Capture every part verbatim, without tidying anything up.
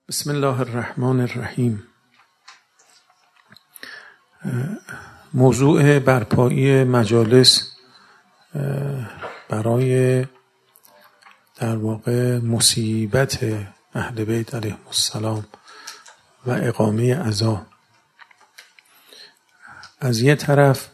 بسم الله الرحمن الرحیم. موضوع برپایی مجالس برای در واقع مصیبت اهل بیت علیهم السلام و اقامه عزا. از یه طرف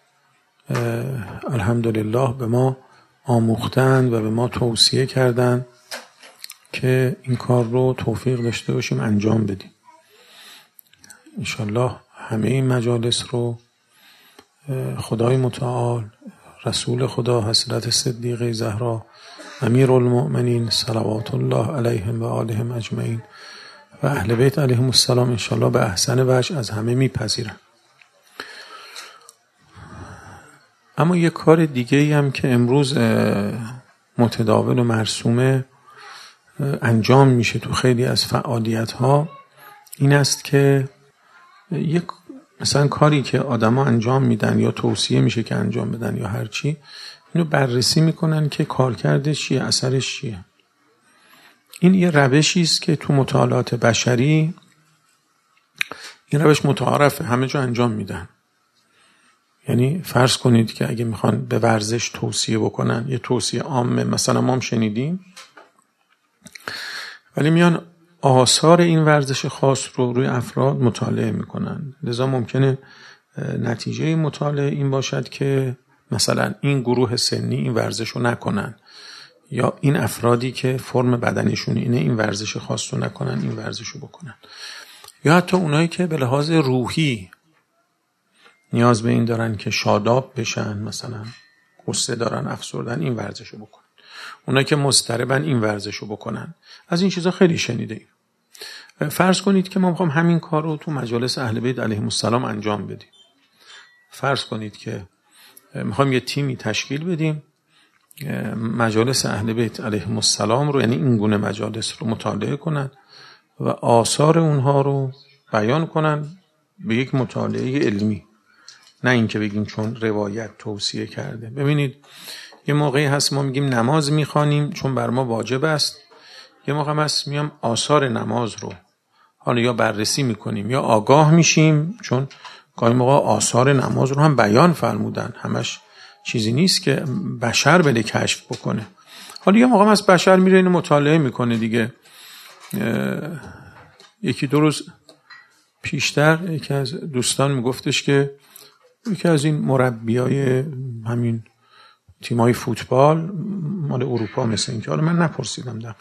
الحمدلله به ما آموختند و به ما توصیه کردند که این کار رو توفیق داشته باشیم انجام بدیم. انشالله همه این مجالس رو خدای متعال، رسول خدا حضرت صدیقه زهرا امیرالمؤمنین صلوات الله علیهم و آلهم اجمعین و اهل بیت علیهم السلام انشالله به احسن وجه از همه میپذیرن. اما یک کار دیگه ای هم که امروز متداول و مرسومه انجام میشه تو خیلی از فعالیت ها این است که یک مثلا کاری که آدما انجام میدن یا توصیه میشه که انجام بدن یا هر چی، اینو بررسی میکنن که کارکردش چیه، اثرش چیه. این یه روشی است که تو مطالعات بشری این روش متعارفه، همه جا انجام میدن. یعنی فرض کنید که اگه میخوان به ورزش توصیه بکنن، یه توصیه عامه مثلا ما هم شنیدیم، ولی میان آثار این ورزش خاص رو روی افراد مطالعه میکنن. لذا ممکنه نتیجه مطالعه این باشد که مثلا این گروه سنی این ورزش رو نکنن، یا این افرادی که فرم بدنشون اینه این ورزش خاص رو نکنن، این ورزش رو بکنن. یا حتی اونایی که به لحاظ روحی نیاز به این دارن که شاداب بشن، مثلا غصه دارن، افسردن، این ورزش رو بکنن. اونایی که مضطربن این ورزش رو بکنن. از این چیزا خیلی شنیده ایم. فرض کنید که ما میخوام همین کار رو تو مجالس اهل بیت علیهم السلام انجام بدیم. فرض کنید که میخوام یه تیمی تشکیل بدیم، مجالس اهل بیت علیهم السلام رو، یعنی این گونه مجالس رو مطالعه کنن و آثار اونها رو بیان کنن به یک مطالعه علمی، نه اینکه بگیم چون روایت توصیه کرده. ببینید یه موقعی هست ما میگیم نماز میخوانیم چون بر ما واجب است، یه موقع هست میام آثار نماز رو حالا یا بررسی میکنیم یا آگاه میشیم، چون گاهی موقع آثار نماز رو هم بیان فرمودن، همش چیزی نیست که بشر بده کشف بکنه. حالا یه موقع هست بشر میره اینو مطالعه میکنه دیگه. یکی دو روز پیشتر یکی از دوستان میگفتش که یکی از این مربیای همین تیمای فوتبال مال اروپا مثل این که حالا من نپرسیدم دقیق،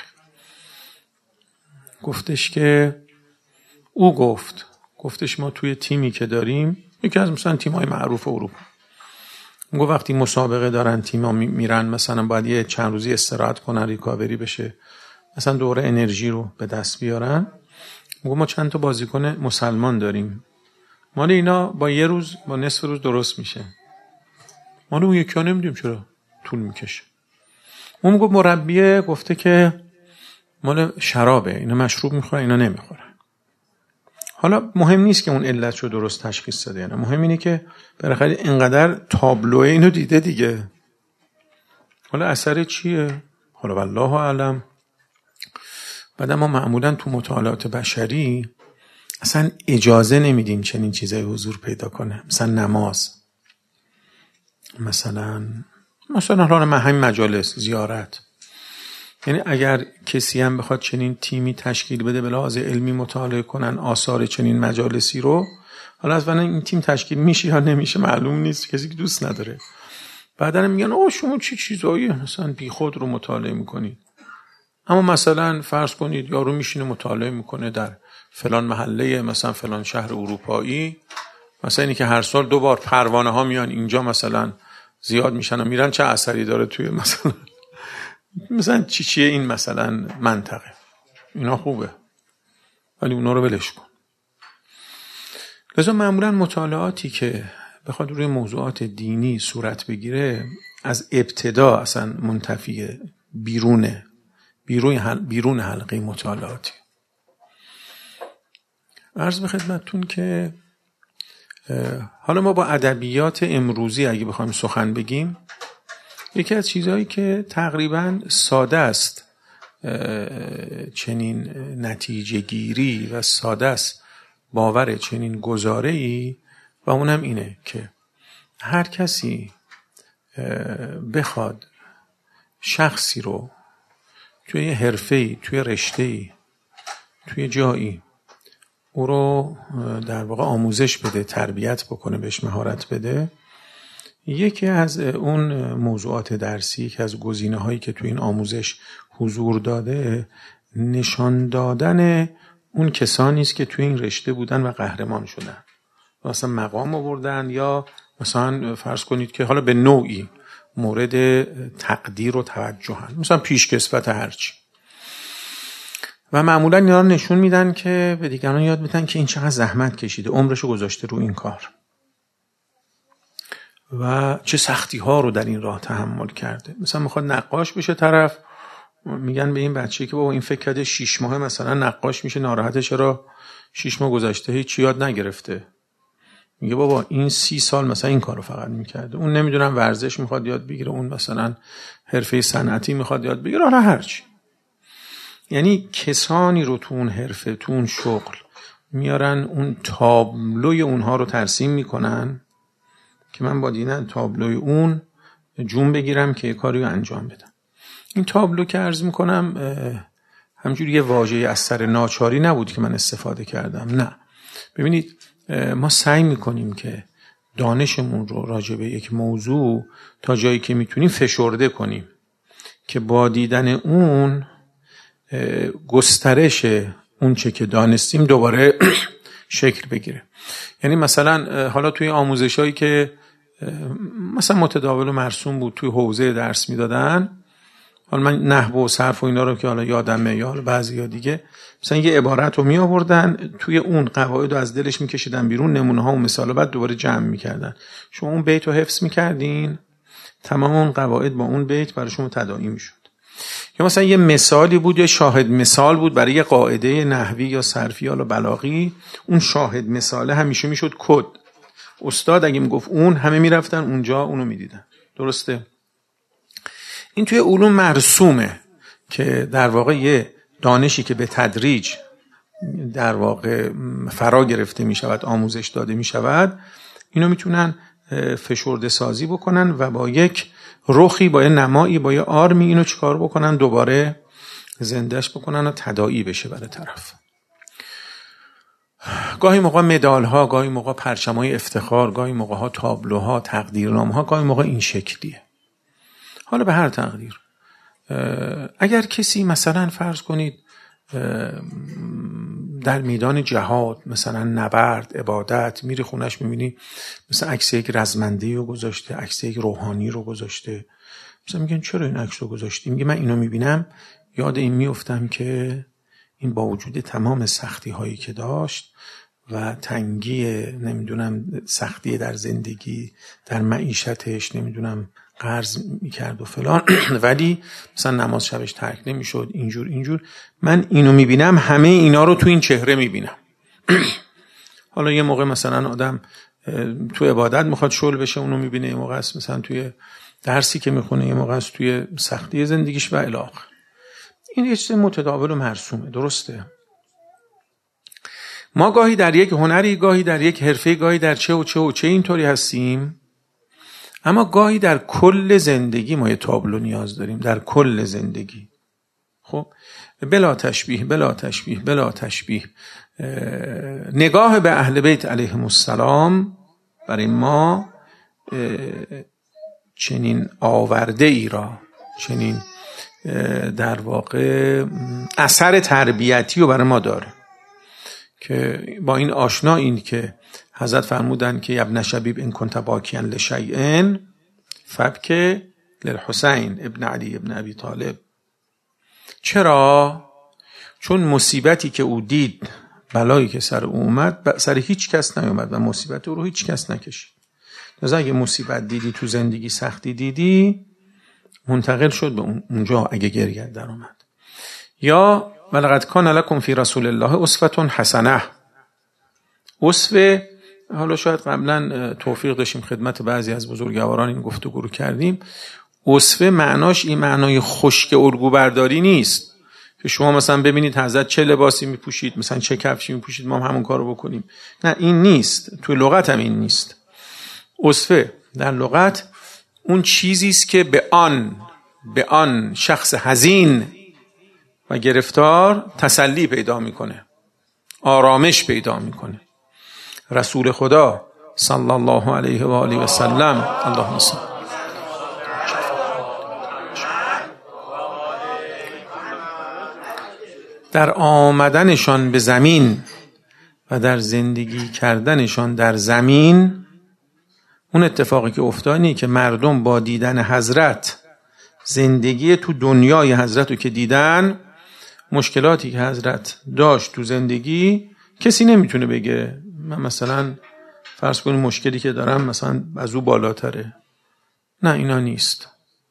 گفتش که او گفت گفتش ما توی تیمی که داریم، یکی از مثلا تیمای معروف اروپا، میگه وقتی مسابقه دارن تیما میرن مثلا باید یه چند روزی استراحت کنن، ریکاوری بشه، مثلا دوره انرژی رو به دست بیارن. میگه ما چند تا بازیکن مسلمان داریم، مال اینا با یه روز با نصف روز درست میشه، مال اون یکی ها نمیدونیم چرا طول میکشه. اون گفت مربیه گفته که مال شرابه، اینا مشروب میخورن اینا نمیخورن. حالا مهم نیست که اون علت رو درست تشخیص داده، یعنی مهم اینه که بالاخره اینقدر تابلوه اینو دیده دیگه، حالا اثر چیه؟ حالا والله اعلم. بعد ما معمولا تو مطالعات بشری اصلا اجازه نمیدیم چنین چیزای حضور پیدا کنه. مثلا نماز، مثلا مثلا حالا همین مجالس زیارت، یعنی اگر کسی هم بخواد چنین تیمی تشکیل بده به لحاظ علمی مطالعه کنن آثار چنین مجالسی رو، حالا اصلا این تیم تشکیل میشه یا نمیشه معلوم نیست، کسی که دوست نداره. بعدن میگن اوه شما چی چیزایی مثلا بی خود رو مطالعه میکنید. اما مثلا فرض کنید یارو میشینه مطالعه میکنه در فلان محله مثلا فلان شهر اروپایی، مثلا اینی که هر سال دو بار پروانه ها میان اینجا مثلا زیاد میشن و میرن، چه اثری داره توی مثلا مثلا چی چیه این مثلا منطقه، اینا خوبه ولی اونا رو ولش کن. لذا معمولا مطالعاتی که بخواد روی موضوعات دینی صورت بگیره از ابتدا اصلا منتفیه، بیرونه بیرون حل... بیرون حلقه مطالعاتی. عرض به خدمتتون که حالا ما با ادبیات امروزی اگه بخوایم سخن بگیم، یکی از چیزهایی که تقریبا ساده است چنین نتیجه گیری و ساده است باور چنین گزاره‌ای، و اونم اینه که هر کسی بخواد شخصی رو توی حرفه‌ای، توی رشته‌ای، توی جایی او رو در واقع آموزش بده، تربیت بکنه، بهش مهارت بده، یکی از اون موضوعات درسی که از گزینه‌هایی که توی این آموزش حضور داده، نشان دادن اون کسانی است که توی این رشته بودن و قهرمان شدن، مثلا مقام آوردن، یا مثلا فرض کنید که حالا به نوعی مورد تقدیر و توجهن، مثلا پیشکسوت هرچی، و معمولا اینا رو نشون میدن که به دیگران یاد بدن که این چقدر زحمت کشیده، عمرشو گذاشته رو این کار و چه سختی ها رو در این راه تحمل کرده. مثلا میخواد نقاش بشه طرف، میگن به این بچه که بابا این فکر کرده شیش ماه مثلا نقاش میشه، ناراحته چرا شیش ماه گذشته هیچ یاد نگرفته. میگه بابا این سی سال مثلا این کارو فقط میکرده. اون نمیدونم ورزش میخواد یاد بگیره، اون مثلا حرفه صنعتی میخواد یاد بگیره، حالا هرچی. یعنی کسانی رو تو اون حرفه، تو اون شغل میارن، اون تابلوی اونها رو ترسیم میکنن که من با دیدن تابلوی اون جون بگیرم که یه کاری رو انجام بدم. این تابلو که عرض میکنم همجوری یه واژه از سر ناچاری نبود که من استفاده کردم، نه. ببینید ما سعی میکنیم که دانشمون رو راجع به یک موضوع تا جایی که میتونیم فشرده کنیم که با دیدن اون گسترش اون چه که دانستیم دوباره شکل بگیره. یعنی مثلا حالا توی آموزشایی که مثلا متداول و مرسوم بود توی حوزه درس میدادن، حالا من نحو و صرف و اینا رو که حالا یادمه، یا بعضی یا دیگه، مثلا یه عبارت رو می آوردن، توی اون قواعد رو از دلش میکشیدن بیرون، نمونه ها و مثال رو بعد دوباره جمع میکردن. شما اون بیت رو حفظ میکردین، تمام اون قواعد با اون بیت برای شما تداعی میشد. یا مثلا یه مثالی بود، یا شاهد مثال بود برای یه قاعده نحوی یا صرفی یا بلاغی، اون شاهد مثاله همیشه میشد کد. استاد اگه میگفت اون، همه میرفتن اونجا اونو میدیدن. درسته؟ این توی علوم مرسومه که در واقع یه دانشی که به تدریج در واقع فرا گرفته می شود، آموزش داده می شود، اینو میتونن فشرده سازی بکنن و با یک رخی، با یه نمایی، با یه آرمی اینو چیکار بکنن، دوباره زندهش بکنن و تداعی بشه برای طرف. گاهی موقع مدال ها، گاهی موقع پرچمای افتخار، گاهی موقع ها تابلوها، تقدیرنامه ها، گاهی موقع این شکلیه. حالا به هر تقدیر، اگر کسی مثلا فرض کنید در میدان جهاد، مثلا نبرد، عبادت، میری خونش میبینی مثلا عکس یک رزمنده رو گذاشته، عکس یک روحانی رو گذاشته، مثلا میگن چرا این عکس رو گذاشتی؟ میگه من اینو میبینم یاد این میافتم که این با وجود تمام سختی هایی که داشت و تنگی، نمیدونم سختی در زندگی، در معیشتش، نمیدونم قرض میکرد و فلان، ولی مثلا نماز شبش ترک نمیشد، اینجور اینجور، من اینو میبینم، همه اینا رو تو این چهره میبینم. حالا یه موقع مثلا آدم تو عبادت میخواد شل بشه، اونو میبینه، یه موقع است مثلا توی درسی که میخونه، یه موقع است توی سختی زندگیش و الی آخر. این یه چیز متداول و مرسومه. درسته؟ ما گاهی در یک هنری، گاهی در یک حرفه، گاهی در چه و چه و چه اینطوری هستیم، اما گاهی در کل زندگی ما یه تابلو نیاز داریم، در کل زندگی. خب بلا تشبیه، بلا تشبیه، بلا تشبیه. نگاه به اهل بیت علیهم السلام برای ما چنین آورده ای را، چنین در واقع اثر تربیتی رو برای ما داره که با این آشنا، این که حضرت فرمودن که ابن شبیب ان کنت باکیا لشیء فبکی للحسین ابن علی ابن ابی طالب. چرا؟ چون مصیبتی که او دید، بلایی که سر او اومد، سر هیچ کس نیومد و مصیبت او رو هیچ کس نکشید. لذا اگه مصیبت دیدی، تو زندگی سختی دیدی، منتقل شد به اونجا اگه گریه در اومد. یا ولقد کان لکم فی رسول الله اسوة حسنه. اسوه، حالا شاید قبلا توفیق داشتیم خدمت بعضی از بزرگواران این گفتگو رو کردیم، اسوه معناش این معنای خشک الگو برداری نیست. که شما مثلا ببینید حضرت چه لباسی میپوشید، مثلا چه کفشی میپوشید، ما هم همون کارو بکنیم. نه، این نیست. تو لغت هم این نیست. اسوه در لغت اون چیزی است که به آن به آن شخص حزین و گرفتار تسلی پیدا میکنه، آرامش پیدا میکنه. رسول خدا صلی الله علیه و آله و سلم، اللهم صل، در آمدنشان به زمین و در زندگی کردنشان در زمین، اون اتفاقی که افتادی که مردم با دیدن حضرت، زندگی تو دنیای حضرت رو که دیدن، مشکلاتی که حضرت داشت تو زندگی کسی نمیتونه بگه من مثلا فرض کنید مشکلی که دارم مثلا از او بالاتره. نه، اینا نیست.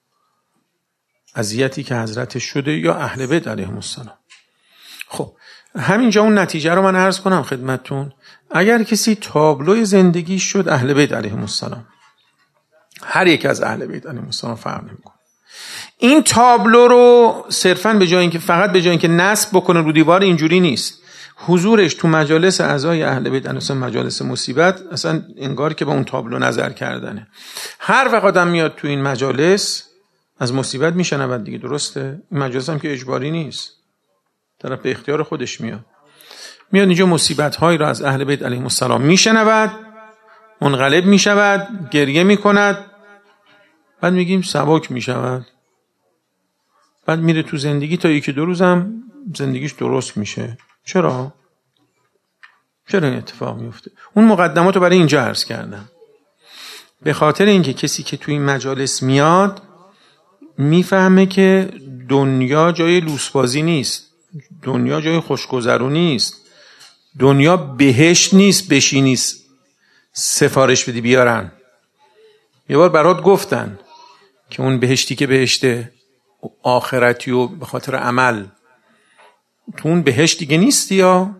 اذیتی که حضرت شده یا اهل بیت علیهم السلام. خب همینجا اون نتیجه رو من عرض کنم خدمتتون. اگر کسی تابلوی زندگی شد اهل بیت علیهم السلام، هر یک از اهل بیت علیهم السلام فرق نمیکنه. این تابلو رو صرفاً به جای اینکه فقط به جای اینکه نصب بکنه رو دیوار، اینجوری نیست. حضورش تو مجالس اعضای اهل بیت علیهم السلام، مجالس مصیبت، اصلا انگار که به اون تابلو نظر کردنه. هر وقت آدم میاد تو این مجالس از مصیبت میشنود دیگه، درسته؟ این مجالس هم که اجباری نیست، طرف به اختیار خودش میاد. میاد اینجا مصیبت هایی را از اهل بیت علیهم السلام میشنود، منقلب میشود، گریه میکند، بعد میگیم سبک میشود، بعد میره تو زندگی تا یکی دو روزم زندگیش درست میشه. چرا؟ چرا این اتفاق میفته؟ اون مقدمات رو برای اینجا عرض کردم. به خاطر اینکه کسی که تو این مجالس میاد میفهمه که دنیا جای لوسبازی نیست، دنیا جای خوشگذرونی نیست، دنیا بهشت نیست بشینی سفارش بدی بیارن. یه بار برات گفتن که اون بهشتی که بهشته آخرتی و به خاطر عمل، تو اون بهشت دیگه نیستی، یا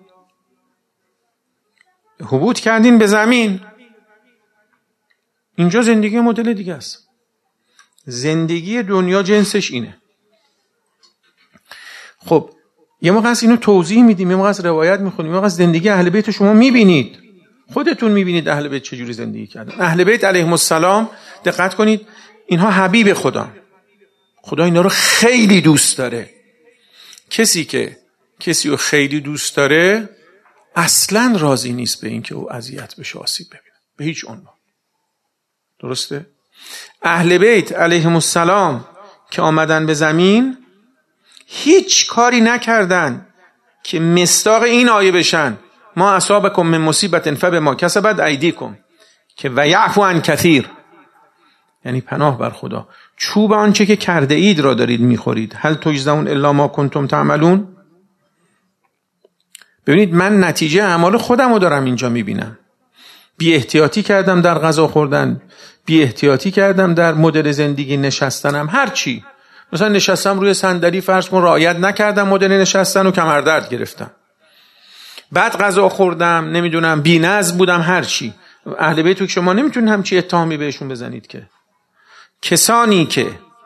حبوط کردین به زمین. اینجا زندگی مدل دیگه است. زندگی دنیا جنسش اینه. خب یه موقع از اینو توضیح میدیم، یه موقع از روایت میخونیم، یه موقع از زندگی اهل بیت شما میبینید، خودتون میبینید اهل بیت چجوری زندگی کردن. اهل بیت علیهم السلام دقت کنید، اینها حبیب خدا، خدا اینا رو خیلی دوست داره. کسی که کسی رو خیلی دوست داره اصلا راضی نیست به این که او اذیت بشه، آسیب ببینه، به هیچ عنوان. درسته؟ اهل بیت علیهم السلام که آمدن به زمین هیچ کاری نکردن که مصداق این آیه بشن ما اصابکم من مصیبت فبما کسبت ایدیکم، که و یعفو عن کثیر، یعنی پناه بر خدا، چوب آنچه که کرده اید را دارید میخورید. هل تجزون الا ما کنتم تعملون. ببینید من نتیجه اعمال خودم رو دارم اینجا میبینم. بی احتیاطی کردم در غذا خوردن، بی احتیاطی کردم در مدل زندگی نشستنم، هر چی. مثلا نشستم روی صندلی، فرض کن رعایت نکردم مدل نشستن و کمردرد گرفتم. بعد غذا خوردم، نمیدونم بی نظم بودم، هر چی. اهل بیت که شما نمیتونید همچی اتهامی بهشون بزنید که. کسانی که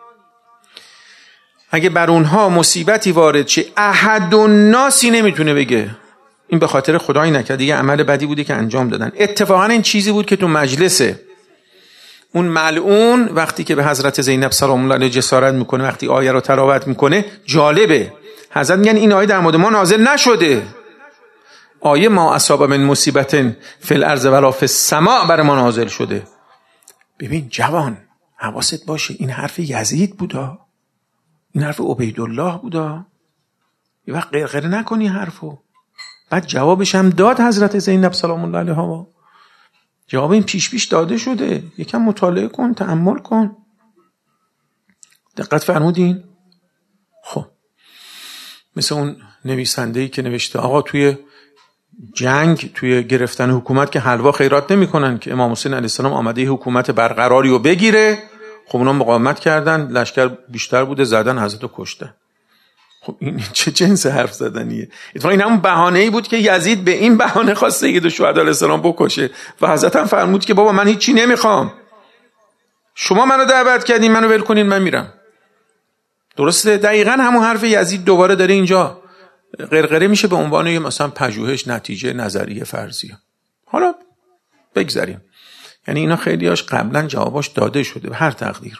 اگه بر اونها مصیبتی وارد شه احد الناسی نمیتونه بگه این به خاطر خدایی نکرد، دیگه عمل بدی بوده که انجام دادن. اتفاقا این چیزی بود که تو مجلسه اون ملعون وقتی که به حضرت زینب سلام الله علیها جسارت میکنه، وقتی آیه رو تلاوت میکنه، جالبه حضرت میگن این آیه در مورد ما نازل نشده، آیه ما اصاب من مصیبت فی الارض ولا فی السماء بر ما نازل شده. ببین جوان حواست باشه، این حرف یزید بودا، این حرف عبیدالله بودا، یه وقت غرغره نکنی حرفو. بعد جوابش هم داد حضرت زینب سلام الله علیها، جواب این پیش پیش داده شده، یکم مطالعه کن، تأمل کن. دقت فرمودین؟ خب مثل اون نویسنده‌ای که نوشته آقا توی جنگ، توی گرفتن حکومت که حلوا خیرات نمی کنن، که امام حسین علیه السلام آمده حکومت برقراری رو بگیره، خب اونا مقاومت کردن، لشکر بیشتر بوده، زدن حضرت رو کشتن. خب این چه جنس حرف زدنیه؟ اتفاقا این همون بهانه‌ای بود که یزید به این بهانه خواست سید الشهدا علیه السلام بکشه و حضرت هم فرمود که بابا من هیچی نمیخوام، شما منو دعوت کردین، منو ول کنین، من میرم. درسته؟ دقیقاً همون حرف یزید دوباره داره اینجا غرغره میشه به عنوان یه مثلا پژوهش، نتیجه، نظریه، فرضیه. حالا بگذاریم، یعنی اینا خیلیاش قبلا جواباش داده شده به هر تقدیر.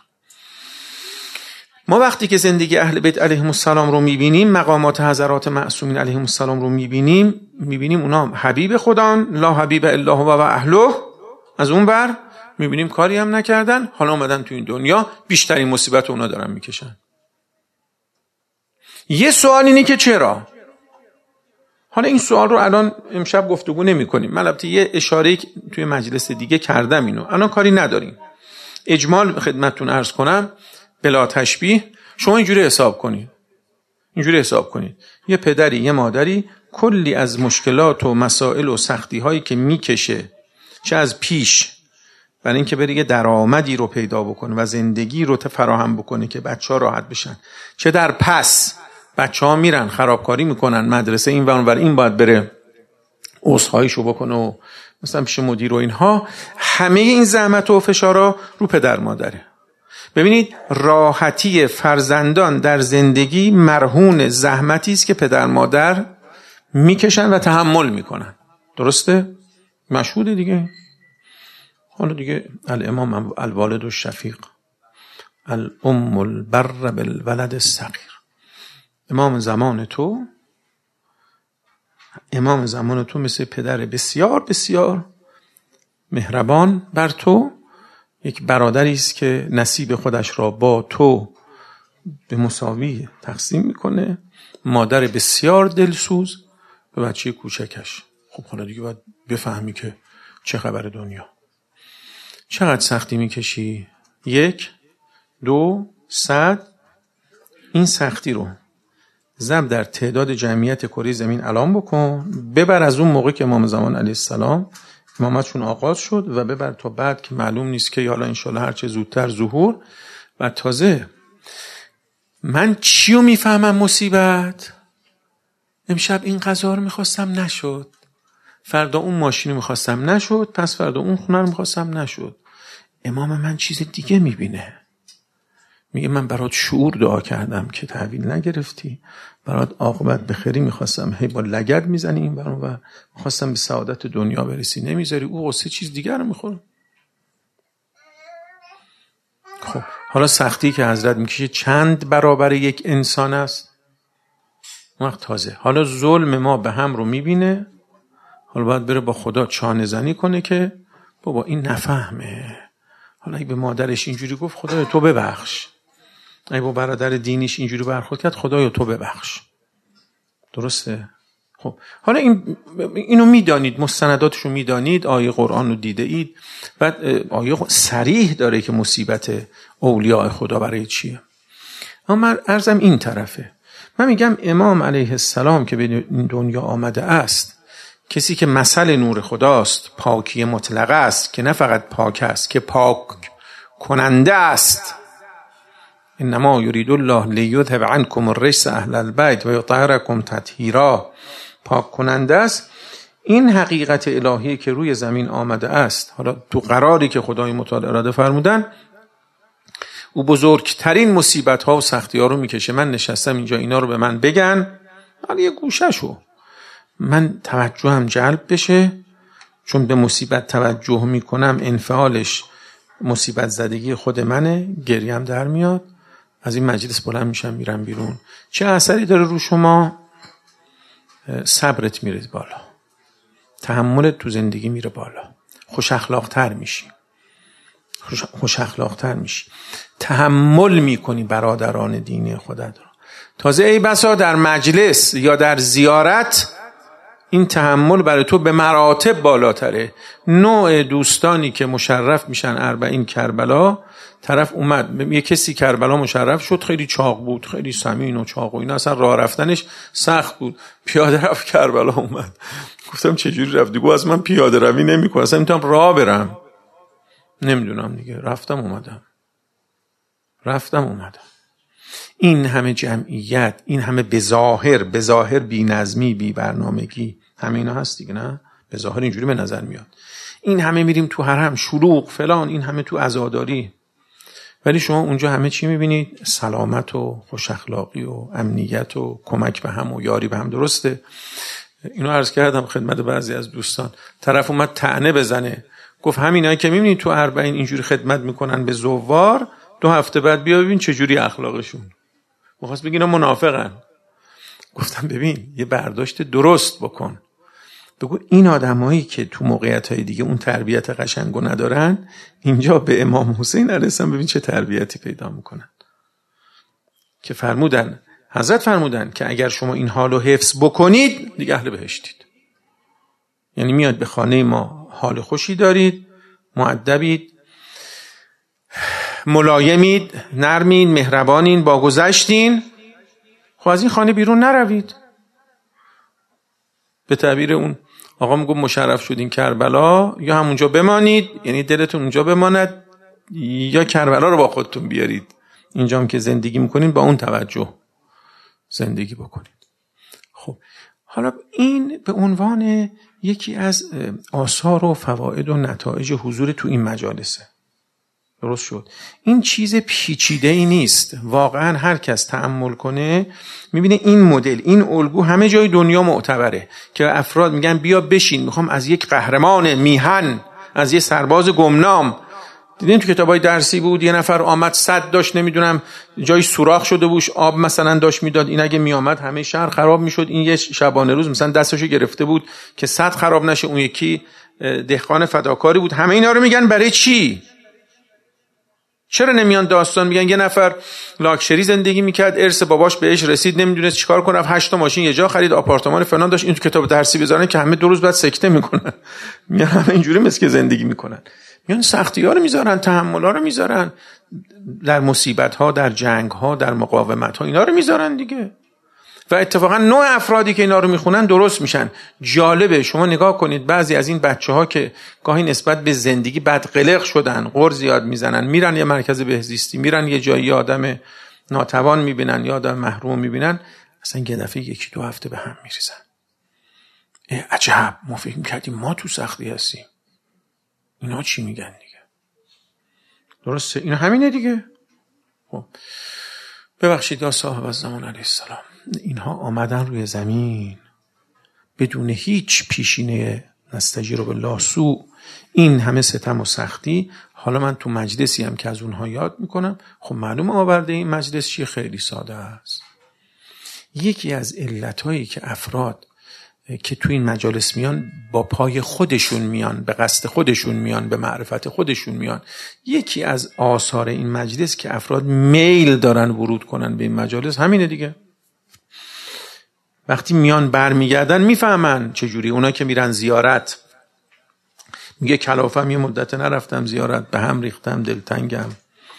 ما وقتی که زندگی اهل بیت علیهم السلام رو میبینیم، مقامات حضرات معصومین علیهم السلام رو میبینیم، میبینیم اونا حبیب خدان، لا حبیب الا هو و اهله. از اون بر میبینیم کاری هم نکردن، حالا اومدن تو این دنیا بیشترین مصیبت اونا دارن میکشن. یه سوال اینه که چرا؟ حالا این سوال رو الان امشب گفتگو نمی کنیم. من البته یه اشاره توی مجلس دیگه کردم اینو، الان کاری نداریم. اجمال خدمتتون عرض کنم بلا تشبیه. شما اینجوری حساب کنید، اینجوری حساب کنید یه پدری یه مادری کلی از مشکلات و مسائل و سختی هایی که میکشه، چه از پیش برای اینکه بره یه درآمدی رو پیدا بکنه و زندگی رو فراهم بکنه که بچه‌ها راحت بشن، چه در پس بچه‌ها میرن خرابکاری میکنن، مدرسه این و اون ور این باید بره عذرخواهیشو بکنه و مثلا پیش مدیر و اینها، همه این زحمت و فشارا رو پدر مادره. ببینید راحتی فرزندان در زندگی مرهون زحمتی است که پدر مادر میکشن و تحمل میکنن. درسته؟ مشهوده دیگه. حالا دیگه الامام الوالد الشفیق الام البر بالولد الصغیر، امام زمان تو امام زمان تو مثل پدر بسیار بسیار مهربان بر تو، یک برادری است که نصیب خودش را با تو به مساوی تقسیم میکنه، مادر بسیار دلسوز به بچه کوچکش. خب حالا دیگه باید بفهمی که چه خبر دنیا، چقدر سختی میکشی. یک دو صد این سختی رو ضرب در تعداد جمعیت کره زمین علام بکن، ببر از اون موقع که امام زمان علیه السلام امامتشون آغاز شد و ببر تا بعد که معلوم نیست که حالا انشالله هرچه زودتر ظهور. و تازه من چیو میفهمم مصیبت؟ امشب این غذا رو میخواستم نشد، فردا اون ماشین رو میخواستم نشد، پس فردا اون خونه رو میخواستم نشد. امام من چیز دیگه میبینه، میگه من برات شعور دعا کردم که تحویل نگرفتی، برات عاقبت بخیری میخواستم، هی با لگد میزنی این برام و میخواستم به سعادت دنیا برسی، نمیذاری، او قصه چیز دیگر رو میخوره. خب حالا سختی که حضرت میکشه چند برابر یک انسان است؟ وقت تازه حالا ظلم ما به هم رو میبینه، حالا باید بره با خدا چانه زنی کنه که بابا این نفهمه، حالا اگه به مادرش اینجوری گفت خدایا تو ببخش، اگه با برادر دینیش اینجوری برخورد کرد خدایا تو ببخش. درسته؟ خب حالا این اینو میدانید، مستنداتشو میدانید، آیه قرآن رو دیده اید، بعد آیه صریح داره که مصیبت اولیاء خدا برای چیه. اما من عرضم این طرفه، من میگم امام علیه السلام که به این دنیا آمده است، کسی که مثل نور خداست، پاکی مطلقه است که نه فقط پاک است که پاک کننده است. انما یرید الله لیذهب عنکم الرجس اهل البیت و یطهرکم تطهیرا. پاک کننده است. این حقیقت الهی که روی زمین آمده است، حالا تو قراری که خدای متعال اراده فرمودن، او بزرگترین مصیبت ها و سختی ها رو میکشه. من نشستم اینجا اینا رو به من بگن، من یه گوشه شو من توجهم جلب بشه، چون به مصیبت توجه میکنم انفعالش مصیبت زدگی خود منه، گریم در میاد، از این مجلس بلند میشم میرم بیرون. چه اثری داره رو شما؟ صبرت میره بالا، تحملت تو زندگی میره بالا، خوش اخلاق‌تر میشی، خوش, خوش اخلاق‌تر میشی، تحمل میکنی برادران دینی خودت رو. تازه ای بسا در مجلس یا در زیارت این تحمل برای تو به مراتب بالاتره. نوع دوستانی که مشرف میشن اربعین کربلا، طرف اومد یه کسی کربلا مشرف شد، خیلی چاق بود، خیلی سمین و چاق و اینا، اصلا راه رفتنش سخت بود، پیاده رفت کربلا اومد. گفتم چجوری رفتی؟ گفت از من پیاده روی نمیکنم، اصلا میتونم راه برم. نمیدونم دیگه، رفتم اومدم رفتم اومدم. این همه جمعیت، این همه بظاهر بظاهر بی نظمی، بی برنامگی، همه اینا هست دیگه، نه؟ بظاهر اینجوری به نظر میاد. این همه میریم تو حرم شلوغ فلان، این همه تو عزاداری. ولی شما اونجا همه چی میبینید؟ سلامت و خوش اخلاقی و امنیت و کمک به هم و یاری به هم. درسته؟ اینو عرض کردم خدمت بعضی از دوستان. طرف اومد طعنه بزنه، گفت همینایی که میبینید تو اربعین اینجوری خدمت میکنن به زوار، دو هفته بعد بیا ببین چجوری اخلاقشون. میخواست بگی اینا منافقن. گفتم ببین یه برداشت درست بکن، بگو این آدمایی که تو موقعیت‌های دیگه اون تربیت قشنگو ندارن، اینجا به امام حسین علیه السلام ببین چه تربیتی پیدا میکنن. که فرمودن، حضرت فرمودن که اگر شما این حالو حفظ بکنید دیگه اهل بهشتید. یعنی میاد به خانه ما حال خوشی دارید، مؤدبید، ملایمید، نرمین، مهربانین، با گذشتین، خب از این خانه بیرون نروید. به تعبیر اون آقا میگم مشرف شدین کربلا، یا همونجا بمانید، یعنی دلتون اونجا بماند، یا کربلا رو با خودتون بیارید. اینجا هم که زندگی میکنین با اون توجه زندگی بکنید. خب حالا این به عنوان یکی از آثار و فواید و نتایج حضور تو این مجالسه. درست شد؟ این چیز پیچیده ای نیست. واقعا هر کس تأمل کنه میبینه این مدل، این الگو همه جای دنیا معتبره که افراد میگن بیا بشین میخوام از یک قهرمان میهن، از یک سرباز گمنام. دیدین تو کتابای درسی بود یه نفر آمد صد داشت نمیدونم جای سوراخ شده بوش آب مثلا داشت میداد، این اگه میآمد همه شهر خراب میشد. این یه شبانه روز مثلا دستشو گرفته بود که صد خراب نشه. اون یکی دهقان فداکاری بود. همه اینا رو میگن برای چی؟ چرا نمیان داستان میگن یه نفر لاکچری زندگی میکرد، ارث باباش بهش رسید، نمیدونست چیکار کنه، هشت تا ماشین یه جا خرید، آپارتمان فلان داشت. این تو کتاب درسی بذارن که همه دو روز بعد سکته میکنن. میان همه اینجوری مثل که زندگی میکنن، میان سختی‌ها رو میذارن، تحمل‌ها رو میذارن، در مصیبت‌ها، در جنگ‌ها، در مقاومت‌ها اینا رو میذارن دیگه. و اتفاقا نوع افرادی که اینا رو میخونن درست میشن. جالبه شما نگاه کنید بعضی از این بچه‌ها که گاهی نسبت به زندگی بدقلق شدن، غر زیاد میزنن، میرن یه مرکز بهزیستی، میرن یه جایی آدم ناتوان میبینن یا آدم محروم میبینن، اصلا یه دفعه یکی دو هفته به هم میریزن. عجب، ما فکر می‌کردیم ما تو سختی هستیم، اینا چی میگن دیگه؟ درسته؟ اینا همینه دیگه. خب ببخشید یا صاحب الزمان علیه السلام، اینها آمدن روی زمین بدون هیچ پیشینه نستجیر بالله سوء، این همه ستم و سختی. حالا من تو مجلسی هم که از اونها یاد میکنم، خب معلوم آورده این مجلس چیه؟ خیلی ساده است. یکی از علتهایی که افراد که تو این مجالس میان با پای خودشون میان، به قصد خودشون میان، به معرفت خودشون میان، یکی از آثار این مجلس که افراد میل دارن ورود کنن به این مجالس همینه دیگه. وقتی میان برمیگردن میفهمن چجوری. اونا که میرن زیارت، میگه کلافم یه مدت نرفتم زیارت، به هم ریختم، دلتنگم،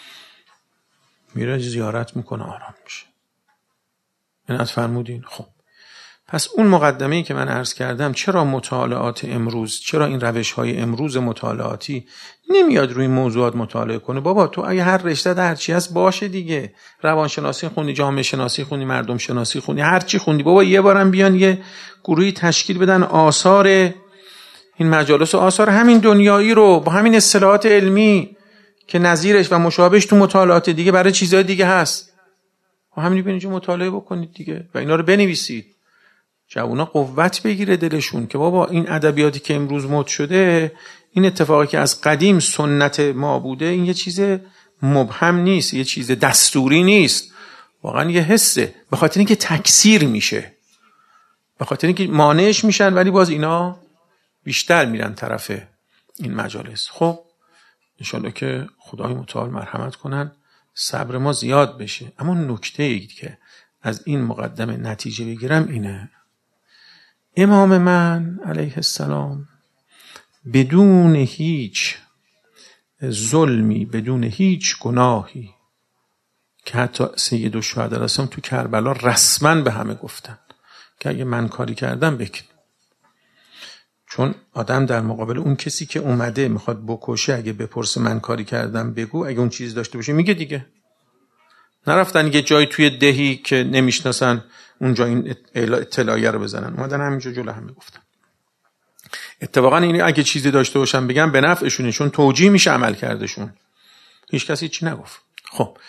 میره زیارت میکنه، آرام میشه. اینت فرمودین؟ خب پس اون مقدمه‌ای که من عرض کردم، چرا مطالعات امروز، چرا این روش‌های امروز مطالعاتی نمیاد روی موضوعات مطالعه کنه؟ بابا تو اگه هر رشته در چی هست باشه دیگه، روانشناسی خوندی، جامعه شناسی خوندی، مردم شناسی خوندی، هر چی خوندی، بابا یه بارم بیان یه گروهی تشکیل بدن آثار این مجالس و آثار همین دنیایی رو با همین اصطلاحات علمی که نظیرش و مشابهش تو مطالعات دیگه برای چیزهای دیگه هست، و همین رو اینجا مطالعه بکنید دیگه و اینا رو بنویسید. جوونا قوت بگیره دلشون که بابا این ادبیاتی که امروز مد شده، این اتفاقی که از قدیم سنت ما بوده، این یه چیز مبهم نیست، یه چیز دستوری نیست، واقعا یه حسه. به خاطر اینکه تکثیر میشه، به خاطر اینکه مانعش میشن، ولی باز اینا بیشتر میرن طرف این مجالس. خب انشالله که خدای متعال مرحمت کنن، صبر ما زیاد بشه. اما نکته ای که از این مقدمه نتیجه بگیرم اینه: امام من علیه السلام بدون هیچ ظلمی، بدون هیچ گناهی، که حتی سید الشهدا علیه السلام تو کربلا رسما به همه گفتن که اگه من کاری کردم بکن، چون آدم در مقابل اون کسی که اومده میخواد بکشه، اگه بپرسه من کاری کردم بگو، اگه اون چیز داشته باشه میگه دیگه. نرفتن یه جایی توی دهی که نمیشناسن اونجا این اطلاعیه رو بزنن، اومدن همینجا جلو همه گفتن. اتفاقا این اگه چیزی داشته باشن بگم به نفعشونه، چون توجیه میشه عمل کردشون. هیچ کسی چی نگفت. خب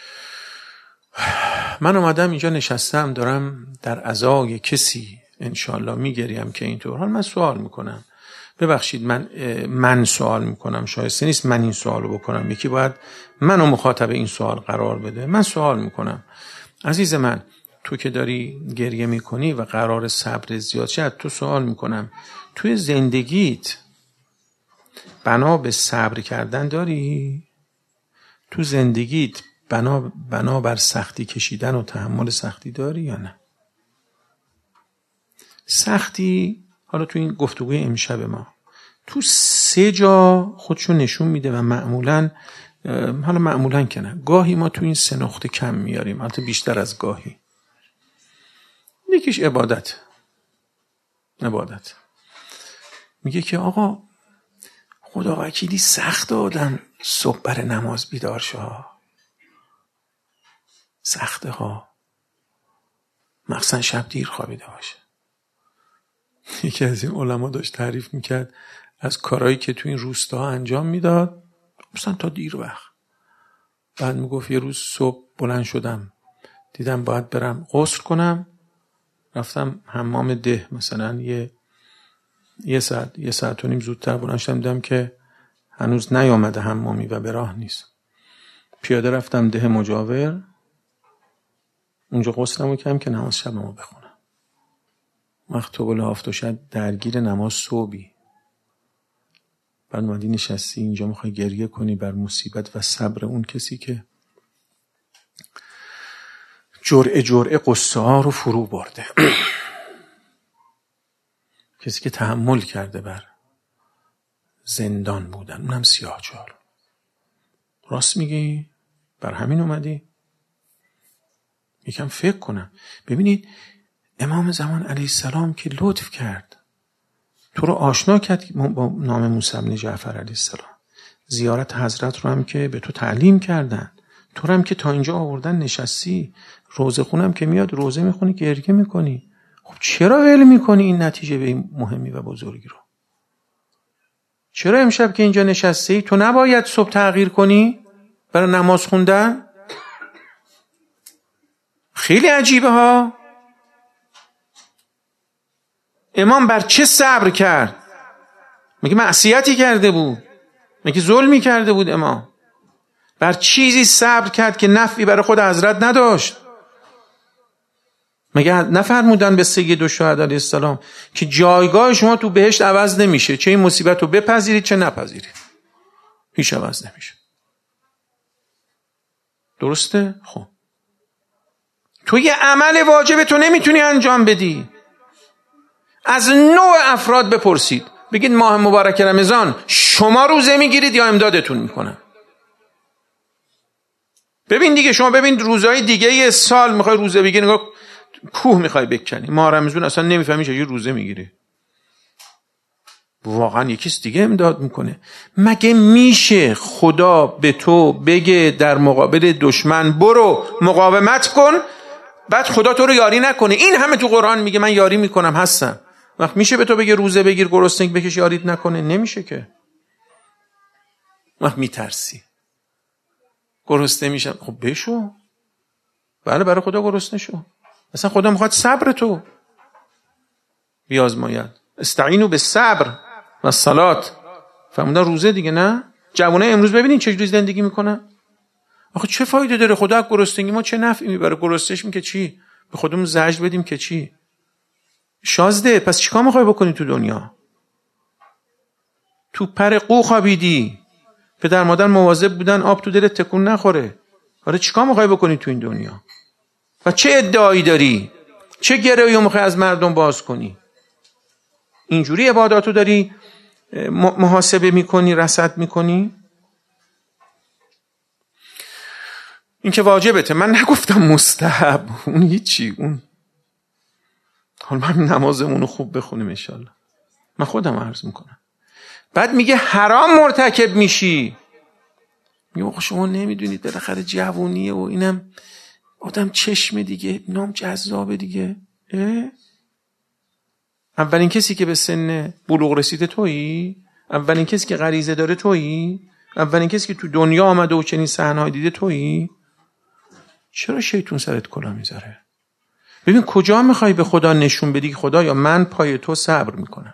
من اومدم اینجا نشستم دارم در عزای کسی انشالله میگریم که اینطور. حال من سوال میکنم، ببخشید من من سوال میکنم، شایسته نیست من این سوالو بکنم، یکی باید منو مخاطب این سوال قرار بده. من سوال میکنم عزیز من، تو که داری گریه میکنی و قرار صبر زیاد شد، تو سوال میکنم توی زندگیت بنا به صبر کردن داری؟ تو زندگیت بنا, بنا بر سختی کشیدن و تحمل سختی داری یا نه؟ سختی حالا تو این گفتگوی امشب ما تو سه جا خودشو نشون میده و معمولاً حالا معمولاً که نه، گاهی ما تو این سه نقطه کم میاریم، البته بیشتر از گاهی. یکیش عبادت. عبادت میگه که آقا خدا وکیلی سخت آدم صبح بر نماز بیدار شه، سخته ها، مخصوصا شب دیر خوابیده باشه. یکی از این علما داشت تعریف میکرد از کارهایی که تو این روستا انجام میداد، مثلا تا دیر وقت. بعد میگفت یه روز صبح بلند شدم دیدم باید برم غسل کنم، رفتم حمام ده، مثلا یه یه ساعت یه ساعت و نیم زودتر بلند شدم دیدم که هنوز نیامده حمامی و به راه نیست. پیاده رفتم ده مجاور، اونجا غسلمو کردم که نماز شبمو بخونم. وقت تو بله هفت و شد درگیر نماز صبحی، بعد اومدی نشستی اینجا میخوای گریه کنی بر مصیبت و صبر اون کسی که جرعه جرعه قصه ها رو فرو برده. کسی که تحمل کرده بر زندان بودن، اونم سیاه چال. راست میگی؟ بر همین اومدی؟ یکم فکر کنم. ببینید امام زمان علیه السلام که لطف کرد تو رو آشنا کرد با نام موسی بن جعفر علیه السلام، زیارت حضرت رو هم که به تو تعلیم کردن، تو رو هم که تا اینجا آوردن نشستی، روزه خونم که میاد روزه میخونی گریه میکنی. خب چرا ول میکنی این نتیجه به این مهمی و بزرگی رو؟ چرا امشب که اینجا نشستی تو نباید صبح تغییر کنی برای نماز خوندن؟ خیلی عجیبه ها. امام بر چه صبر کرد؟ مگه معصیتی کرده بود؟ مگه ظلمی کرده بود امام؟ بر چیزی صبر کرد که نفعی برای خود حضرت نداشت. مگه نفرمودن به سید الشهدا علیه السلام که جایگاه شما تو بهشت عوض نمیشه، چه این مصیبت رو بپذیرید چه نپذیرید، هیچ عوض نمیشه. درسته؟ خب تو یه عمل واجب تو نمیتونی انجام بدی. از نوع افراد بپرسید، بگید ماه مبارک رمضان شما روزه میگیرید یا امدادتون میکنن؟ ببین دیگه، شما ببین روزهای دیگه یه سال میخوای روزه بگیری، نگاه کوه میخوای بکنی، ماه رمضان اصلا نمیفهمی چجوری روزه میگیری. واقعا یکیست دیگه امداد میکنه. مگه میشه خدا به تو بگه در مقابل دشمن برو مقاومت کن، بعد خدا تو رو یاری نکنه؟ این همه تو قرآن میگه من یاری میکنم هستم. وقت میشه به تو بگه روزه بگیر گرسنگی بکش یاریت نکنه؟ نمیشه که. وقت میترسی گرسنه میشم، خب بشو، بله برای خدا گرسنه شو. مثلا خدا میخواد صبر تو بیازماید. استعینوا بالصبر و الصلاة. فهموندن روزه دیگه. نه جوانه امروز ببینین چجوری زندگی میکنن. آخه چه فایده داره؟ خدا گرسنگی ما چه نفعی میبره؟ گرسنه‌شیم که چی؟ به خودمون زجر بدیم که چی؟ شازده پس چیکار میخوای بکنی تو دنیا؟ تو پر قو خوابیدی، پدر مادر مواظب بودن آب تو دلت تکون نخوره. آره چیکار میخوای بکنی تو این دنیا؟ و چه ادعایی داری؟ چه گره‌ای میخوای از مردم باز کنی؟ اینجوری عباداتو داری محاسبه میکنی، رصد میکنی؟ این که واجبته. من نگفتم مستحب، اون هیچی. اون حالا من نمازمونو خوب بخونیم انشالله. من خودم عرض میکنم. بعد میگه حرام مرتکب میشی. میگه شما نمیدونید بالاخره جوونیه و اینم آدم چشم دیگه، نام جذابه دیگه. اه؟ اولین کسی که به سن بلوغ رسیده تویی؟ اولین کسی که غریزه داره تویی؟ اولین کسی که تو دنیا آمده و چنین صحنه‌ای دیده تویی؟ چرا شیطون سرت کلا میذاره؟ ببین کجا میخوای به خدا نشون بدی خدا یا من پای تو صبر میکنم.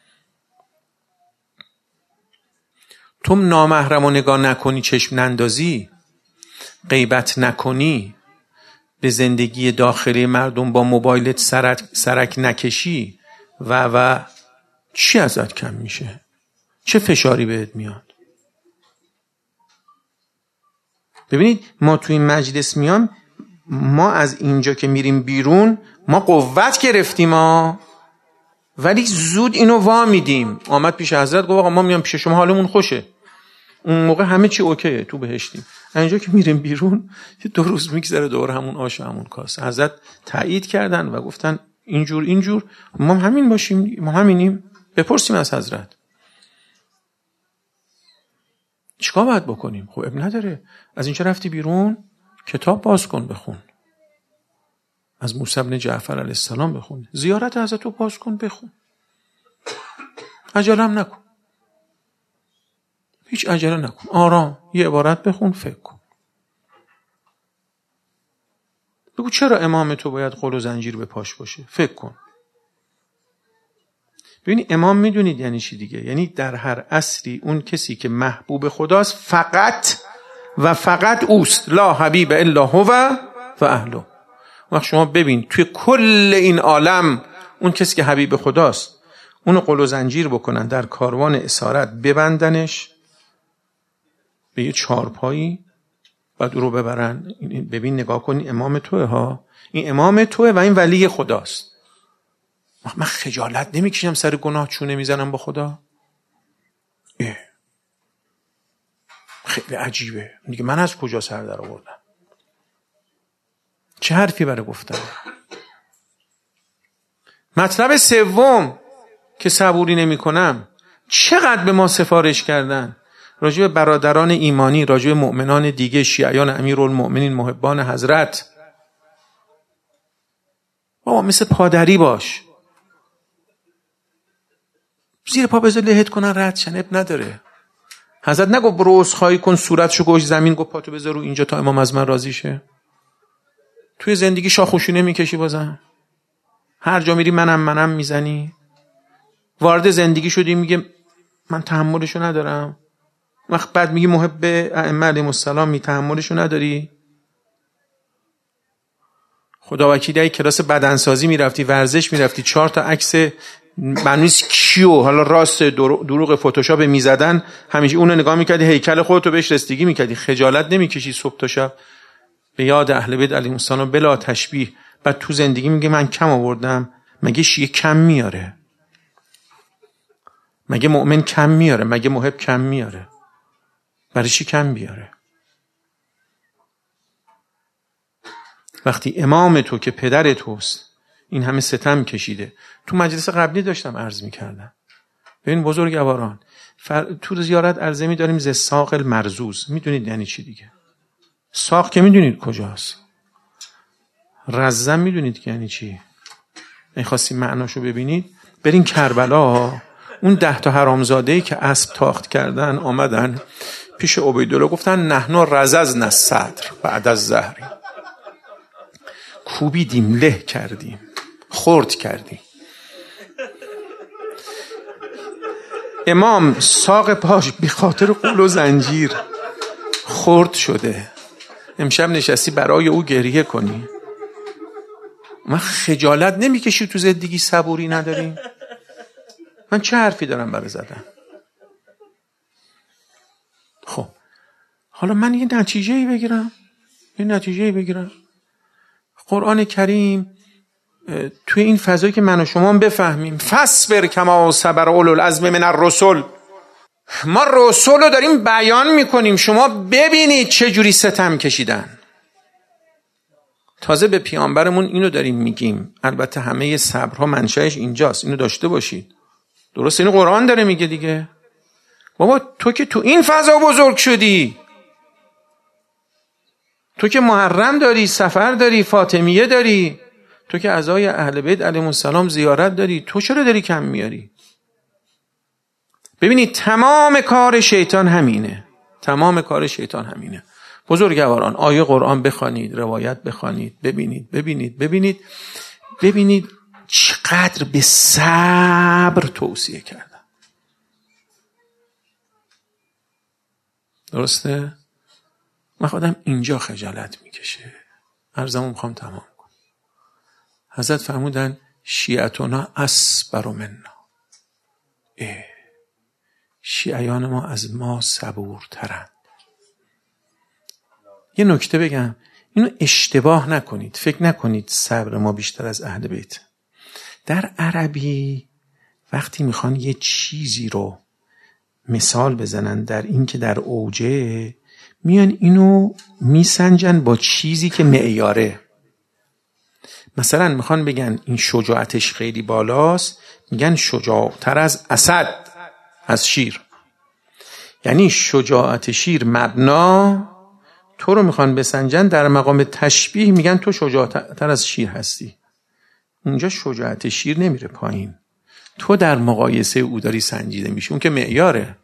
تو نامحرم و نگاه نکنی، چشم نندازی، غیبت نکنی، به زندگی داخلی مردم با موبایلت سرک, سرک نکشی و و چی ازت کم میشه؟ چه فشاری بهت میاد؟ ببینید ما توی این مجلس میام، ما از اینجا که میریم بیرون ما قوت گرفتیم ها، ولی زود اینو وا میدیم. آمد پیش حضرت گفت آقا ما میام پیش شما حالمون خوشه، اون موقع همه چی اوکیه، تو بهشتیم. اینجا که میریم بیرون یه دو روز میگذره دور همون آش و همون کاسه. حضرت تایید کردن و گفتن اینجور اینجور ما همین باشیم، ما همینیم. بپرسیم از حضرت چیکار باید بکنیم؟ خب اب نداره، از اینجا رفتی بیرون کتاب باز کن بخون، از موسی بن جعفر علیه السلام بخون، زیارت حضرت رو باز کن بخون، عجله هم نکن، هیچ عجله نکن، آرام یه عبارت بخون، فکر کن، بگو چرا امام تو باید قل و زنجیر به پاش باشه، فکر کن. ببینید امام میدونید یعنی چی دیگه؟ یعنی در هر عصری اون کسی که محبوب خداست فقط و فقط اوست، لا حبیب الا هو و اهله. وقت شما ببین توی کل این عالم اون کسی که حبیب خداست اونو قل و زنجیر بکنن، در کاروان اسارت ببندنش به یه چارپایی، بعد او رو ببرن. ببین نگاه کنی امام توه ها، این امام توه و این ولی خداست. من خجالت نمیکشم سر گناه چونه میزنم با خدا؟ اه. خیلی عجیبه دیگه، من از کجا سر در آوردم؟ چه حرفی برای گفتن؟ مطلب سوم که صبوری نمی کنم، چقدر به ما سفارش کردن راجع به برادران ایمانی، راجع به مؤمنان دیگه، شیعیان امیرالمؤمنین، محبان حضرت. بابا مثل پادری باش، زیر پا بذار لهت کنن رد شن، اب نداره. حضرت نگفت برو عذرخواهی کن صورتشو گوش زمین، گفت پاتو بذار رو اینجا تا امام از من راضی شه. توی زندگی شاخوشونه میکشی، بازم هر جا میری منم منم میزنی، وارد زندگی شدی میگه من تحملشو ندارم، وقت بعد میگی محب ائمه علیهم السلام می تحملشو نداری. خدا وکیلی کلاس بدنسازی میرفتی، ورزش میرفتی، چهار تا عکس بنویس کیو حالا راست دروغ فتوشاپ میزدن، همیشه اونو نگاه میکردی، هیکل خودتو بهش رسیدگی میکردی، خجالت نمیکشی صبح تا شب به یاد اهل بیت علیهم السلام بلا تشبیه. بعد تو زندگی میگه من کم آوردم، مگه شیعه کم میاره؟ مگه مؤمن کم میاره؟ مگه محب کم میاره؟ برای چی کم بیاره؟ وقتی امام تو که پدر توست این همه ستم کشیده. تو مجلس قبلی داشتم عرض میکردم، ببین بزرگواران فر... تو زیارت عرضه میداریم ز ساق المرزوز. میدونید یعنی چی دیگه؟ ساق که میدونید کجاست، رزم میدونید که یعنی چی؟ این خواستی معناشو ببینید برین کربلا، اون ده تا حرامزاده‌ای که اسب تاخت کردن آمدن پیش عبیدالله گفتن نحن رززنا الصدر بعد از زهری، کوبیدیم، له کردیم، خرد کردیم. امام ساق پاش بی خاطر قول و زنجیر خرد شده، امشب نشستی برای او گریه کنی. من خجالت نمیکشی تو زندگی صبوری نداریم؟ من چه حرفی دارم برای زدن؟ خب حالا من یه نتیجه‌ای بگیرم، یه نتیجه‌ای بگیرم. قرآن کریم توی این فضایی که من و شما بفهمیم فاصبر کما صبر اولو العزم من الرسل، ما رسول رو داریم بیان میکنیم، شما ببینید چه جوری ستم کشیدن. تازه به پیامبرمون اینو داریم میگیم. البته همه صبرها منشأش اینجاست، اینو داشته باشید. درست اینو قرآن داره میگه دیگه. بابا تو که تو این فضا بزرگ شدی، تو که محرم داری، سفر داری، فاطمیه داری، تو که اعضای اهل بیت علیهم السلام زیارت داری، تو چرا داری کم میاری؟ ببینید تمام کار شیطان همینه، تمام کار شیطان همینه. بزرگواران آیه قرآن بخوانید، روایت بخوانید، ببینید ببینید ببینید ببینید چقدر به صبر توصیه کردن. درسته؟ من خودم اینجا خجالت میکشه. عرضمو میخوام تمام کنم. حضرت فرمودن شیعتنا اصبر منا. اه. شیعیان ما از ما صبورترند. یه نکته بگم، اینو اشتباه نکنید، فکر نکنید صبر ما بیشتر از اهل بیت. در عربی وقتی میخوان یه چیزی رو مثال بزنن در این که در اوجه، میان اینو میسنجن با چیزی که معیاره. مثلا میخوان بگن این شجاعتش خیلی بالاست، میگن شجاعتر از اسد، از شیر. یعنی شجاعت شیر مبنا، تو رو میخوان بسنجن در مقام تشبیه، میگن تو شجاعتر از شیر هستی. اونجا شجاعت شیر نمیره پایین، تو در مقایسه او داری سنجیده میشه. اون که معیاره،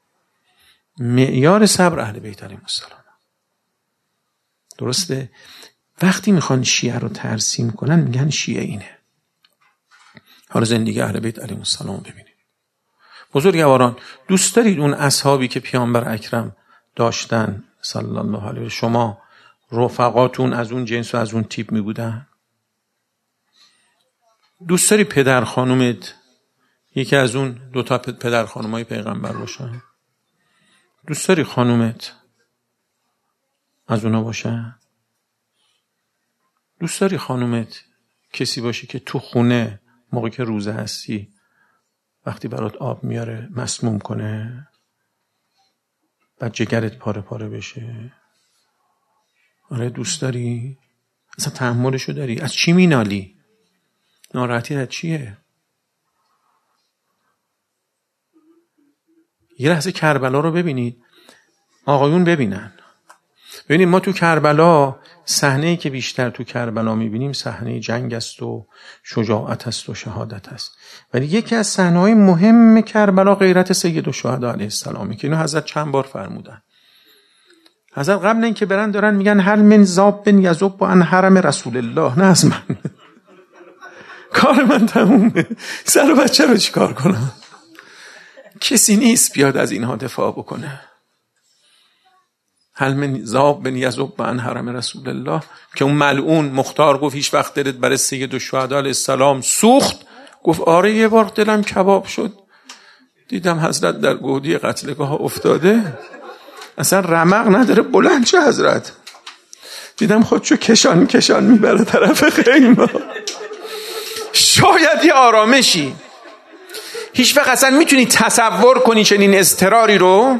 معیار صبر اهل بیت علیهم السلام. درسته؟ وقتی میخوان شیعه رو ترسیم کنن میگن شیعه اینه. حالا زندگی اهل بیت علیهم السلام ببینید. بزرگواران، دوست دارید اون اصحابی که پیامبر اکرم داشتن صلی الله علیه و شما رفقاتون از اون جنس و از اون تیپ می بودن؟ دوست داری پدر خانومت یکی از اون دوتا پدر خانومای پیغمبر باشن؟ دوست داری خانومت از اونا باشه؟ دوست داری خانومت کسی باشه که تو خونه موقعی که روزه هستی وقتی برات آب میاره مسموم کنه، بعد جگرت پاره پاره بشه؟ آره دوست داری؟ اصلا تحملشو داری؟ از چی مینالی؟ ناراحتی از چیه؟ یه لحظه کربلا رو ببینید، آقایون ببینن. ببینید ما تو کربلا صحنه‌ای که بیشتر تو کربلا میبینیم صحنه جنگ است و شجاعت است و شهادت است، ولی یکی از صحنه‌های مهم کربلا غیرت سید الشهدا علیه السلام که اینو حضرت چند بار فرمودن. حضرت قبل اینکه برن دارن میگن هل من ذاب یذب عن حرم رسول الله. نه از من، کار من تمومه، سر و بچه رو چیکار کنم؟ کسی نیست بیاد از اینها دفاع بکنه. هل من ذاب یذب عن حرم رسول الله، که اون ملعون مختار گفت هیچ وقت دلت برای سید الشهدا علیه السلام سوخت؟ گفت آره یه بار دلم کباب شد، دیدم حضرت در گودی قتلگاه افتاده، اصلا رمق نداره بلند چه حضرت، دیدم خودشو کشان کشان میبره طرف خیمه. شاید یه آرامشی. هیچ وقت اصلا میتونی تصور کنی چنین اضطراری رو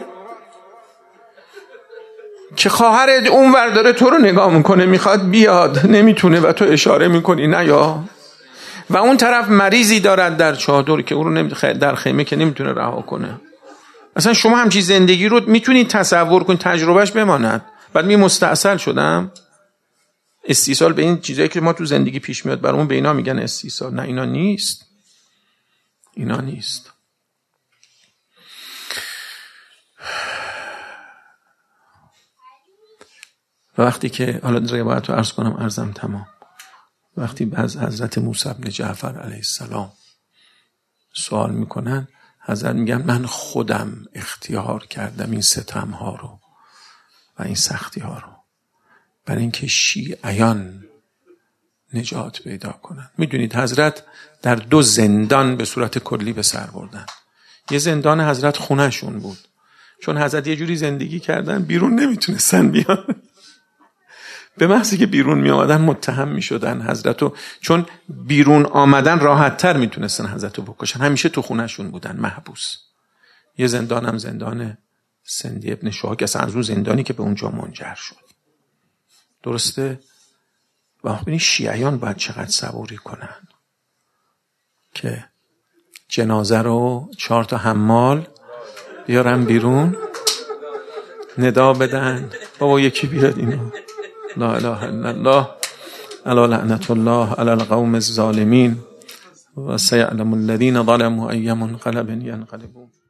که خواهرت اون ور داره تو رو نگاه میکنه میخواد بیاد نمیتونه و تو اشاره میکنی نه یا، و اون طرف مریضی دارد در چادر که اون رو در خیمه که نمیتونه رها کنه. اصلا شما همچین زندگی رو میتونید تصور کنید، تجربهش بماند. بعد می مستعسل شدم استیصال به این چیزایی که ما تو زندگی پیش میاد برامون به اینا میگن استیصال. نه اینا نیست، اینا نیست. و وقتی که حالا روایت رو عرض کنم عرضم تمام، وقتی از حضرت موسی بن جعفر علیه السلام سوال میکنن، حضرت میگن من خودم اختیار کردم این ستم ها رو و این سختی ها رو برای اینکه شیعیان نجات پیدا کنن. میدونید حضرت در دو زندان به صورت کلی به سر بردن. یه زندان حضرت خونهشون بود، چون حضرت یه جوری زندگی کردن بیرون نمیتونستن بیان. به محضی که بیرون می آمدن متهم می شدن حضرتو، چون بیرون آمدن راحت تر می تونستن حضرتو بکشن. همیشه تو خونهشون بودن محبوس. یه زندان هم زندان سندی ابن شهاک، اصلا از اون زندانی که به اونجا منجر شد. درسته؟ و ببینید شیعیان باید چقدر صبوری کنن که جنازه رو چهار تا حمال بیارن بیرون ندا بدن بابا یکی بیاد اینو لا اله الا الله الا لعنت الله علی القوم الظالمین و سیعلم الذین ظلموا ای منقلب ینقلبون.